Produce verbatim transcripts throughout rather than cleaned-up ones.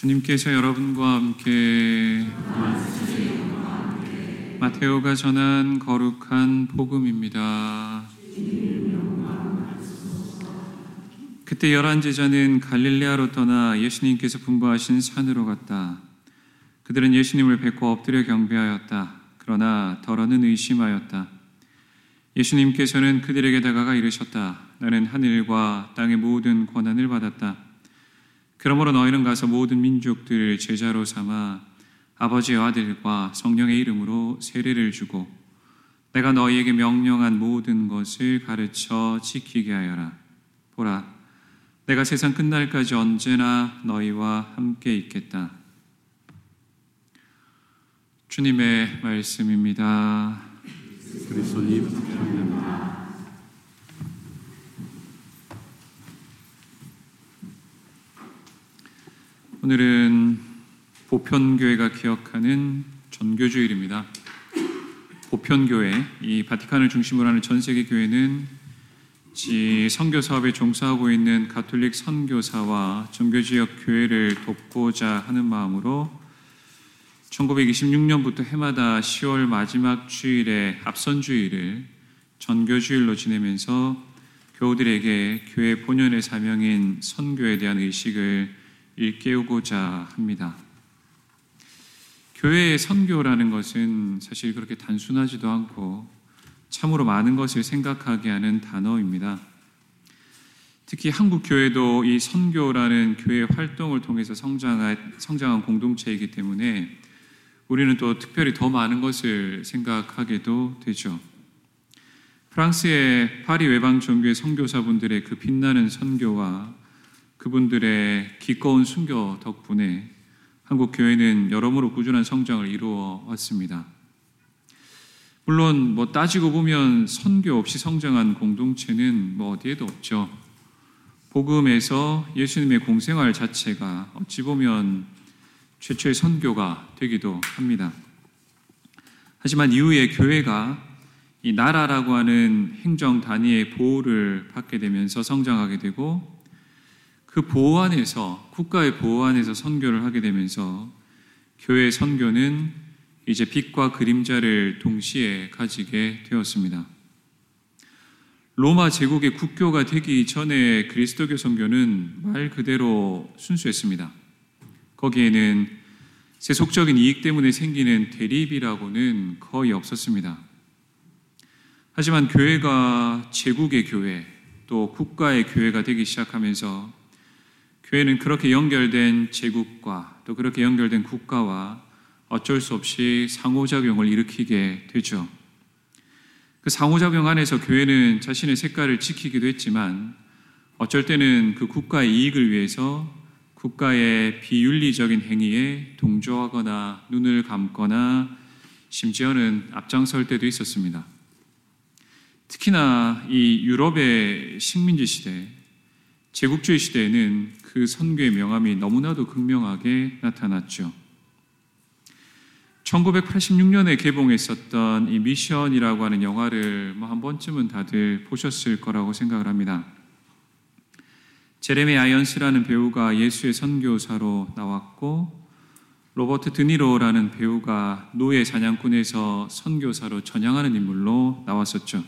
주님께서 여러분과 함께 마테오가 전한 거룩한 복음입니다. 그때 열한 제자는 갈릴레아로 떠나 예수님께서 분부하신 산으로 갔다. 그들은 예수님을 뵙고 엎드려 경배하였다. 그러나 더러는 의심하였다. 예수님께서는 그들에게 다가가 이르셨다. 나는 하늘과 땅의 모든 권한을 받았다. 그러므로 너희는 가서 모든 민족들을 제자로 삼아 아버지의 아들과 성령의 이름으로 세례를 주고 내가 너희에게 명령한 모든 것을 가르쳐 지키게 하여라. 보라, 내가 세상 끝날까지 언제나 너희와 함께 있겠다. 주님의 말씀입니다. 그리스도님 감사합니다. 오늘은 보편교회가 기억하는 전교주일입니다. 보편교회, 이 바티칸을 중심으로 하는 전 세계 교회는 선교 사업에 종사하고 있는 가톨릭 선교사와 정교지역 교회를 돕고자 하는 마음으로 천구백이십육 년부터 해마다 시월 마지막 주일에 앞선 주일을 전교주일로 지내면서 교우들에게 교회 본연의 사명인 선교에 대한 의식을 일깨우고자 합니다. 교회의 선교라는 것은 사실 그렇게 단순하지도 않고 참으로 많은 것을 생각하게 하는 단어입니다. 특히 한국 교회도 이 선교라는 교회 활동을 통해서 성장한, 성장한 공동체이기 때문에 우리는 또 특별히 더 많은 것을 생각하게도 되죠. 프랑스의 파리 외방 종교의 선교사분들의 그 빛나는 선교와 그분들의 기꺼운 순교 덕분에 한국 교회는 여러모로 꾸준한 성장을 이루어 왔습니다. 물론 뭐 따지고 보면 선교 없이 성장한 공동체는 뭐 어디에도 없죠. 복음에서 예수님의 공생활 자체가 어찌 보면 최초의 선교가 되기도 합니다. 하지만 이후에 교회가 이 나라라고 하는 행정 단위의 보호를 받게 되면서 성장하게 되고 그 보호 안에서, 국가의 보호 안에서 선교를 하게 되면서 교회의 선교는 이제 빛과 그림자를 동시에 가지게 되었습니다. 로마 제국의 국교가 되기 전에 그리스도교 선교는 말 그대로 순수했습니다. 거기에는 세속적인 이익 때문에 생기는 대립이라고는 거의 없었습니다. 하지만 교회가 제국의 교회, 또 국가의 교회가 되기 시작하면서 교회는 그렇게 연결된 제국과 또 그렇게 연결된 국가와 어쩔 수 없이 상호작용을 일으키게 되죠. 그 상호작용 안에서 교회는 자신의 색깔을 지키기도 했지만 어쩔 때는 그 국가의 이익을 위해서 국가의 비윤리적인 행위에 동조하거나 눈을 감거나 심지어는 앞장설 때도 있었습니다. 특히나 이 유럽의 식민지 시대, 제국주의 시대에는 그 선교의 명암이 너무나도 극명하게 나타났죠. 천구백팔십육 년에 개봉했었던 이 미션이라고 하는 영화를 뭐 한 번쯤은 다들 보셨을 거라고 생각을 합니다. 제레미 아이언스라는 배우가 예수의 선교사로 나왔고 로버트 드니로라는 배우가 노예 사냥꾼에서 선교사로 전향하는 인물로 나왔었죠.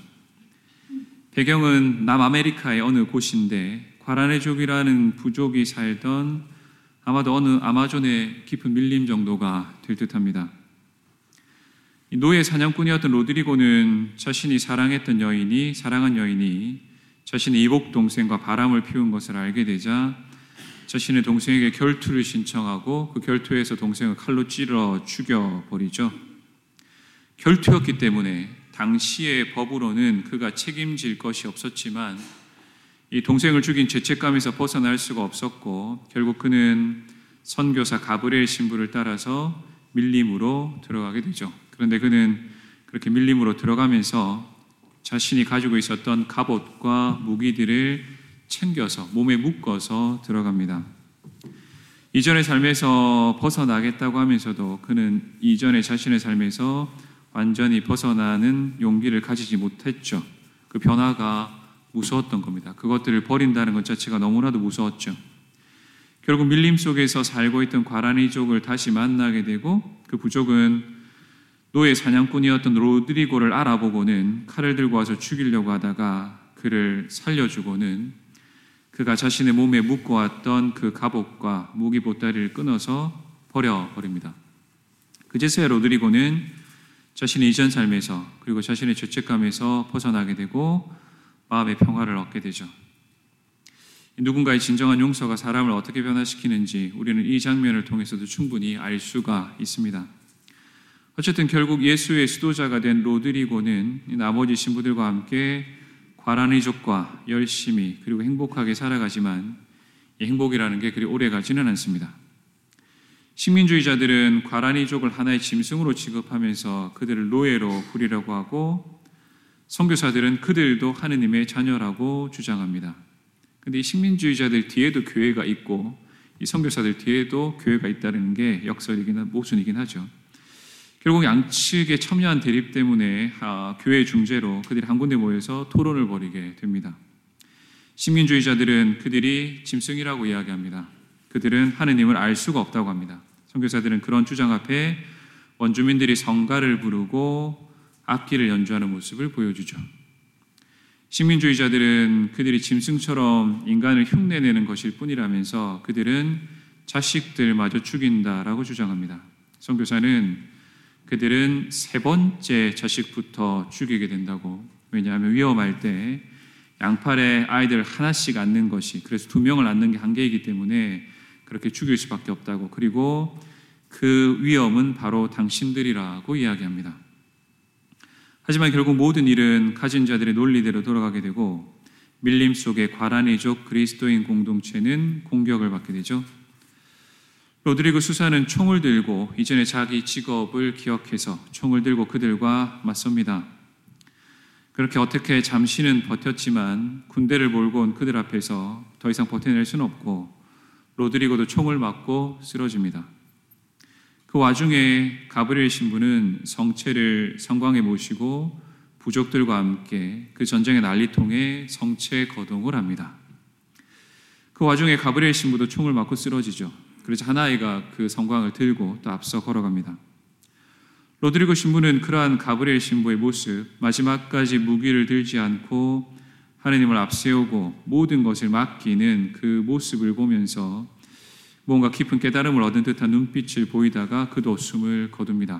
배경은 남아메리카의 어느 곳인데 과라네족이라는 부족이 살던 아마도 어느 아마존의 깊은 밀림 정도가 될 듯합니다. 노예 사냥꾼이었던 로드리고는 자신이 사랑했던 여인이 사랑한 여인이 자신의 이복 동생과 바람을 피운 것을 알게 되자 자신의 동생에게 결투를 신청하고 그 결투에서 동생을 칼로 찔러 죽여버리죠. 결투였기 때문에 당시의 법으로는 그가 책임질 것이 없었지만 이 동생을 죽인 죄책감에서 벗어날 수가 없었고 결국 그는 선교사 가브리엘 신부를 따라서 밀림으로 들어가게 되죠. 그런데 그는 그렇게 밀림으로 들어가면서 자신이 가지고 있었던 갑옷과 무기들을 챙겨서 몸에 묶어서 들어갑니다. 이전의 삶에서 벗어나겠다고 하면서도 그는 이전의 자신의 삶에서 완전히 벗어나는 용기를 가지지 못했죠. 그 변화가 무서웠던 겁니다. 그것들을 버린다는 것 자체가 너무나도 무서웠죠. 결국 밀림 속에서 살고 있던 과라니족을 다시 만나게 되고 그 부족은 노예 사냥꾼이었던 로드리고를 알아보고는 칼을 들고 와서 죽이려고 하다가 그를 살려주고는 그가 자신의 몸에 묶어왔던 그 갑옷과 무기 보따리를 끊어서 버려버립니다. 그제서야 로드리고는 자신의 이전 삶에서 그리고 자신의 죄책감에서 벗어나게 되고 마음의 평화를 얻게 되죠. 누군가의 진정한 용서가 사람을 어떻게 변화시키는지 우리는 이 장면을 통해서도 충분히 알 수가 있습니다. 어쨌든 결국 예수의 수도자가 된 로드리고는 나머지 신부들과 함께 과라니족과 열심히 그리고 행복하게 살아가지만 이 행복이라는 게 그리 오래 가지는 않습니다. 식민주의자들은 과라니족을 하나의 짐승으로 취급하면서 그들을 노예로 부리려고 하고 선교사들은 그들도 하느님의 자녀라고 주장합니다. 그런데 이 식민주의자들 뒤에도 교회가 있고 이 선교사들 뒤에도 교회가 있다는 게 역설이긴 모순이긴 하죠. 결국 양측의 첨예한 대립 때문에 교회 중재로 그들이 한 군데 모여서 토론을 벌이게 됩니다. 식민주의자들은 그들이 짐승이라고 이야기합니다. 그들은 하느님을 알 수가 없다고 합니다. 선교사들은 그런 주장 앞에 원주민들이 성가를 부르고 악기를 연주하는 모습을 보여주죠. 식민주의자들은 그들이 짐승처럼 인간을 흉내내는 것일 뿐이라면서 그들은 자식들마저 죽인다라고 주장합니다. 선교사는 그들은 세 번째 자식부터 죽이게 된다고, 왜냐하면 위험할 때 양팔에 아이들 하나씩 안는 것이, 그래서 두 명을 안는 게 한계이기 때문에 그렇게 죽일 수밖에 없다고, 그리고 그 위험은 바로 당신들이라고 이야기합니다. 하지만 결국 모든 일은 가진 자들의 논리대로 돌아가게 되고 밀림 속의 과라니족 그리스도인 공동체는 공격을 받게 되죠. 로드리고 수사는 총을 들고 이전에 자기 직업을 기억해서 총을 들고 그들과 맞섭니다. 그렇게 어떻게 잠시는 버텼지만 군대를 몰고 온 그들 앞에서 더 이상 버텨낼 수는 없고 로드리고도 총을 맞고 쓰러집니다. 그 와중에 가브리엘 신부는 성체를 성광에 모시고 부족들과 함께 그 전쟁의 난리통에 성체 거동을 합니다. 그 와중에 가브리엘 신부도 총을 맞고 쓰러지죠. 그래서 한 아이가 그 성광을 들고 또 앞서 걸어갑니다. 로드리고 신부는 그러한 가브리엘 신부의 모습, 마지막까지 무기를 들지 않고 하느님을 앞세우고 모든 것을 맡기는 그 모습을 보면서 뭔가 깊은 깨달음을 얻은 듯한 눈빛을 보이다가 그도 숨을 거둡니다.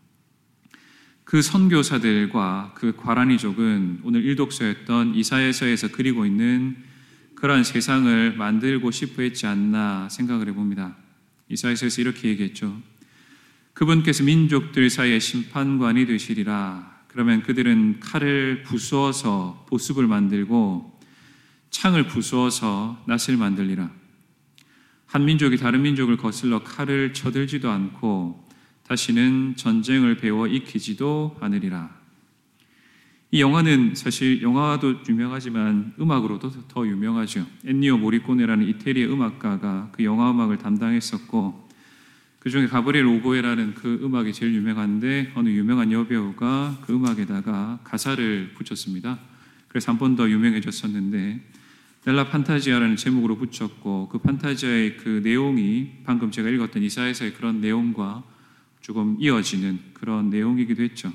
그 선교사들과 그 과라니족은 오늘 일독서였던 이사야서에서 그리고 있는 그러한 세상을 만들고 싶어 했지 않나 생각을 해봅니다. 이사야서에서 이렇게 얘기했죠. 그분께서 민족들 사이에 심판관이 되시리라. 그러면 그들은 칼을 부수어서 보습을 만들고 창을 부수어서 낫을 만들리라. 한 민족이 다른 민족을 거슬러 칼을 쳐들지도 않고 다시는 전쟁을 배워 익히지도 않으리라. 이 영화는 사실 영화도 유명하지만 음악으로도 더 유명하죠. 엔니오 모리코네라는 이태리의 음악가가 그 영화 음악을 담당했었고 그 중에 가브리엘 오보에라는 그 음악이 제일 유명한데 어느 유명한 여배우가 그 음악에다가 가사를 붙였습니다. 그래서 한 번 더 유명해졌었는데 넬라 판타지아라는 제목으로 붙였고 그 판타지아의 그 내용이 방금 제가 읽었던 이사야서의 그런 내용과 조금 이어지는 그런 내용이기도 했죠.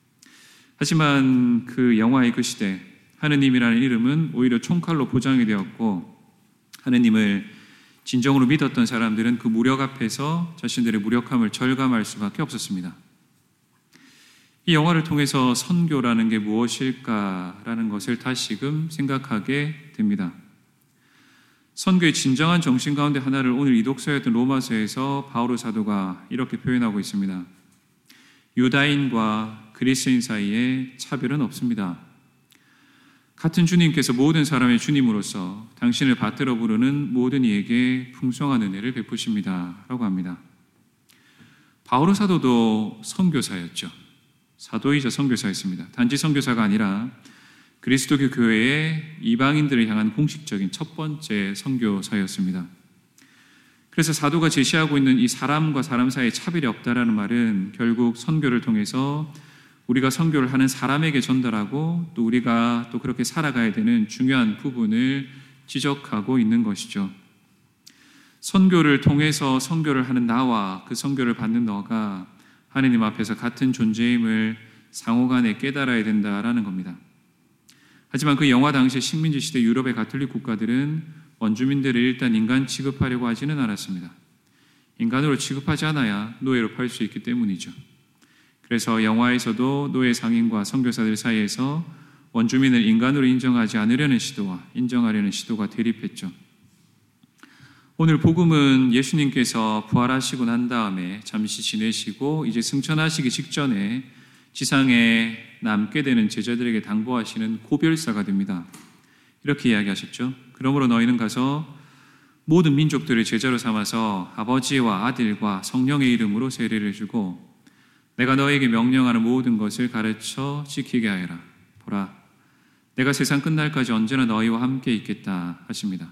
하지만 그 영화의 그 시대 하느님이라는 이름은 오히려 총칼로 포장이 되었고 하느님을 진정으로 믿었던 사람들은 그 무력 앞에서 자신들의 무력함을 절감할 수밖에 없었습니다. 이 영화를 통해서 선교라는 게 무엇일까라는 것을 다시금 생각하게 됩니다. 선교의 진정한 정신 가운데 하나를 오늘 이 독서였던 로마서에서 바오로 사도가 이렇게 표현하고 있습니다. 유다인과 그리스인 사이에 차별은 없습니다. 같은 주님께서 모든 사람의 주님으로서 당신을 받들어 부르는 모든 이에게 풍성한 은혜를 베푸십니다. 라고 합니다. 바오로 사도도 선교사였죠. 사도이자 선교사였습니다. 단지 선교사가 아니라 그리스도교 교회의 이방인들을 향한 공식적인 첫 번째 선교사였습니다. 그래서 사도가 제시하고 있는 이 사람과 사람 사이에 차별이 없다라는 말은 결국 선교를 통해서 우리가 선교를 하는 사람에게 전달하고 또 우리가 또 그렇게 살아가야 되는 중요한 부분을 지적하고 있는 것이죠. 선교를 통해서 선교를 하는 나와 그 선교를 받는 너가 하느님 앞에서 같은 존재임을 상호간에 깨달아야 된다라는 겁니다. 하지만 그 영화 당시 식민지 시대 유럽의 가톨릭 국가들은 원주민들을 일단 인간 취급하려고 하지는 않았습니다. 인간으로 취급하지 않아야 노예로 팔 수 있기 때문이죠. 그래서 영화에서도 노예 상인과 선교사들 사이에서 원주민을 인간으로 인정하지 않으려는 시도와 인정하려는 시도가 대립했죠. 오늘 복음은 예수님께서 부활하시고 난 다음에 잠시 지내시고 이제 승천하시기 직전에 지상에 남게 되는 제자들에게 당부하시는 고별사가 됩니다. 이렇게 이야기하셨죠. 그러므로 너희는 가서 모든 민족들을 제자로 삼아서 아버지와 아들과 성령의 이름으로 세례를 주고 내가 너에게 명령하는 모든 것을 가르쳐 지키게 하여라. 보라, 내가 세상 끝날까지 언제나 너희와 함께 있겠다 하십니다.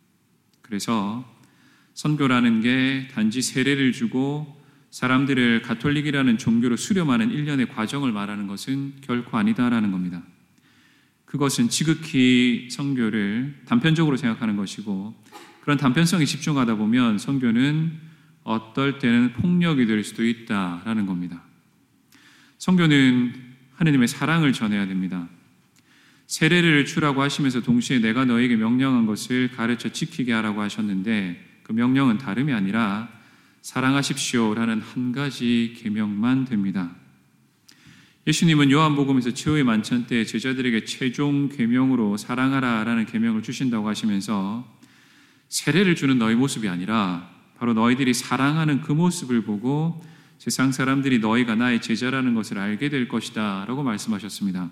그래서 선교라는 게 단지 세례를 주고 사람들을 가톨릭이라는 종교로 수렴하는 일련의 과정을 말하는 것은 결코 아니다라는 겁니다. 그것은 지극히 선교를 단편적으로 생각하는 것이고 그런 단편성에 집중하다 보면 선교는 어떨 때는 폭력이 될 수도 있다라는 겁니다. 선교는 하느님의 사랑을 전해야 됩니다. 세례를 주라고 하시면서 동시에 내가 너에게 명령한 것을 가르쳐 지키게 하라고 하셨는데 그 명령은 다름이 아니라 사랑하십시오라는 한 가지 계명만 됩니다. 예수님은 요한복음에서 최후의 만찬 때 제자들에게 최종 계명으로 사랑하라라는 계명을 주신다고 하시면서 세례를 주는 너희 모습이 아니라 바로 너희들이 사랑하는 그 모습을 보고 세상 사람들이 너희가 나의 제자라는 것을 알게 될 것이다 라고 말씀하셨습니다.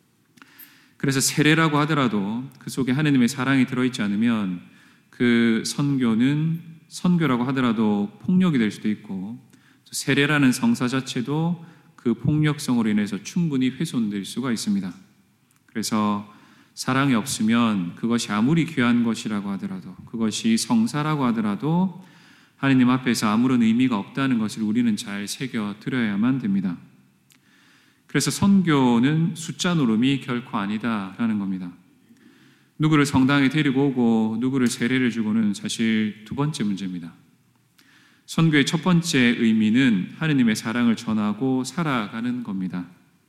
그래서 세례라고 하더라도 그 속에 하느님의 사랑이 들어있지 않으면 그 선교는 선교라고 하더라도 폭력이 될 수도 있고 세례라는 성사 자체도 그 폭력성으로 인해서 충분히 훼손될 수가 있습니다. 그래서 사랑이 없으면 그것이 아무리 귀한 것이라고 하더라도 그것이 성사라고 하더라도 하느님 앞에서 아무런 의미가 없다는 것을 우리는 잘 새겨들어야만 됩니다. 그래서 선교는 숫자 노름이 결코 아니다라는 겁니다. 누구를 성당에 데리고 오고 누구를 세례를 주고는 사실 두 번째 문제입니다. 선교의 첫 번째 의미는 하느님의 사랑을 전하고 살아가는 겁니다.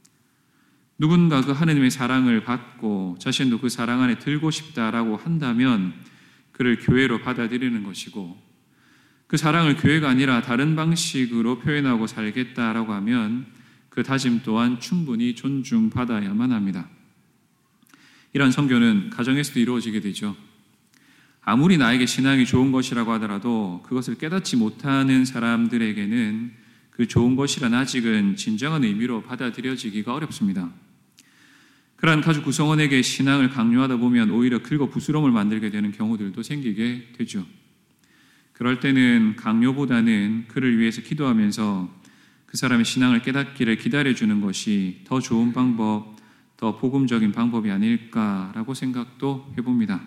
누군가 그 하느님의 사랑을 받고 자신도 그 사랑 안에 들고 싶다라고 한다면 그를 교회로 받아들이는 것이고 그 사랑을 교회가 아니라 다른 방식으로 표현하고 살겠다라고 하면 그 다짐 또한 충분히 존중받아야만 합니다. 이런 선교는 가정에서도 이루어지게 되죠. 아무리 나에게 신앙이 좋은 것이라고 하더라도 그것을 깨닫지 못하는 사람들에게는 그 좋은 것이란 아직은 진정한 의미로 받아들여지기가 어렵습니다. 그러한 가족 구성원에게 신앙을 강요하다 보면 오히려 긁어 부스럼을 만들게 되는 경우들도 생기게 되죠. 그럴 때는 강요보다는 그를 위해서 기도하면서 그 사람의 신앙을 깨닫기를 기다려주는 것이 더 좋은 방법, 더 복음적인 방법이 아닐까라고 생각도 해봅니다.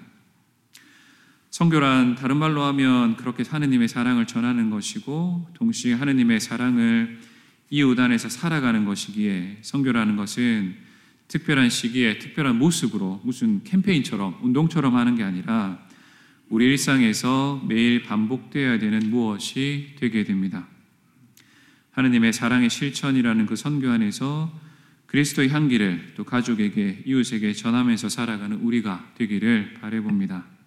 선교란 다른 말로 하면 그렇게 하느님의 사랑을 전하는 것이고 동시에 하느님의 사랑을 이웃 안에서 살아가는 것이기에 선교라는 것은 특별한 시기에 특별한 모습으로 무슨 캠페인처럼 운동처럼 하는 게 아니라 우리 일상에서 매일 반복되어야 되는 무엇이 되게 됩니다. 하느님의 사랑의 실천이라는 그 선교 안에서 그리스도의 향기를 또 가족에게 이웃에게 전하면서 살아가는 우리가 되기를 바라봅니다.